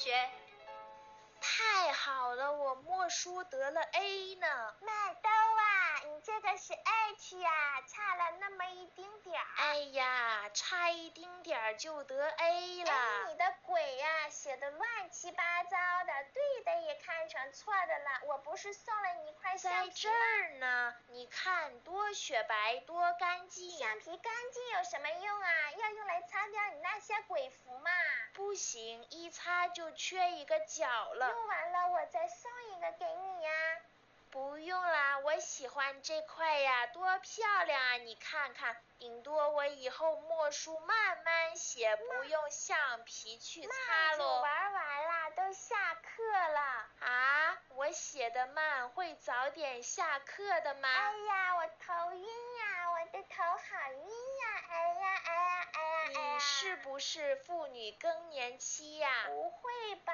学。 太好了，我默书得了 A 呢。 麦兜啊，你这个是 H 呀，差了那么一丁点儿。 哎呀，差一丁点儿就得 A 了。 哎，你的鬼呀，写的乱七八糟的，对的也看成错的了。我不是送了你一块橡皮吗？ 在这儿呢，你看多雪白，多干净。 橡皮干净有什么用啊？要用来擦掉你那些鬼符嘛。 不行，一擦就缺一个角了。 用完了我再送一个给你呀。 不用啦，我喜欢这块呀，多漂亮啊！你看看，顶多我以后默书慢慢写，不用橡皮去擦慢就咯。 玩完啦，都下课了。 啊，我写的慢，会早点下课的吗？ 哎呀，我头晕呀，我的头好晕呀！哎呀哎呀哎呀哎呀！ 你是不是妇女更年期呀？ 不会吧，